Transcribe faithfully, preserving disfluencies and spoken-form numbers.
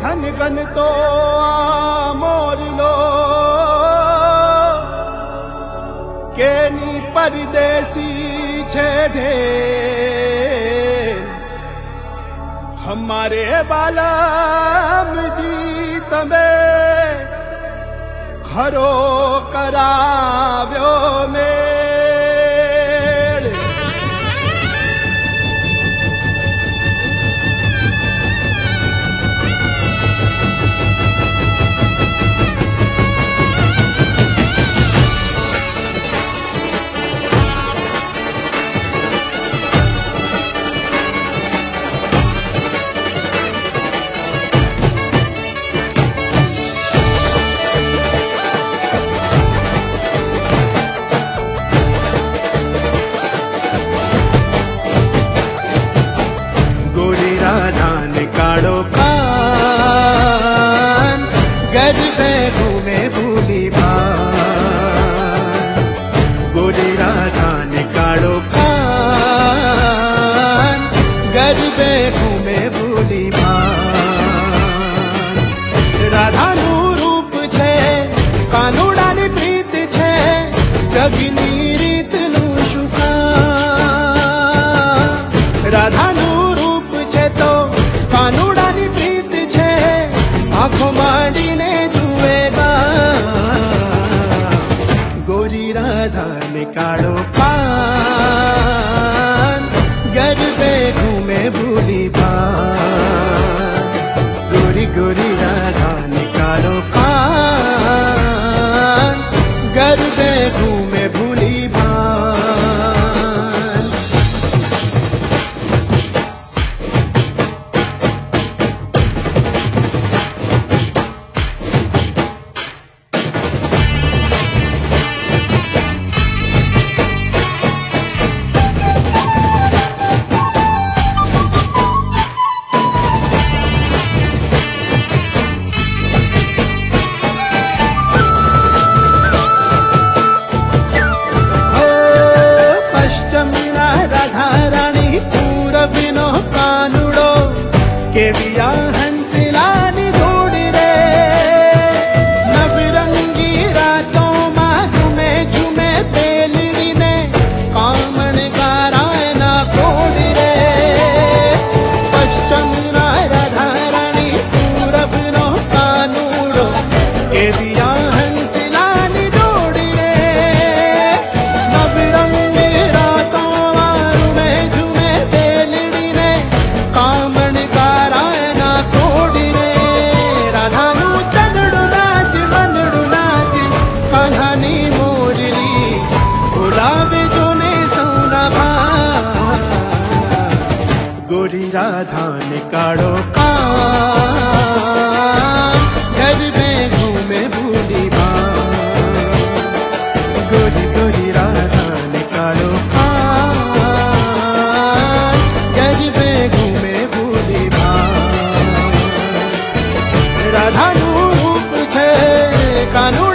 ધન ગન તો મોરલો કેની પરદેસી છે ઢેર हमारे बालम जी तमे खरो कराव्यो में काड़ो कान गरबे घूमे भूली भान गोरी राधा ने काड़ो कान गरबे घूमे भूली भान राधा नु रूप छे कानूड़ा नी प्रीत छे जगनी रीत नु शुका राधा नु रूप छे तो कानूडानी प्रीत छे आँखों मांडीने जुएगा गोरी राधा ने काड़ो कान गरबे घूमे भूली भान गोरी गोरी राधा ने काड़ो कान गरबे घूमे भूली भान केविया हंसिलानी धूड़ी रे नवरंगी रातों मां झुमे झुमे बेलड़ी ने कामण गाराए ना कोड़ी रे पश्चिम ना राधा रानी पूरब नो कानूड़ो केविया हंसिलानी धूड़ी रे नवरंगी रातों मां झुमे झुमे बेलड़ी ने कामण गोरी राधा ने काड़ो कान गरबे घूमे भूली भान गोरी गोरी राधा ने काड़ो कान गरबे घूमे भूली भान राधा नु रूप छे कानू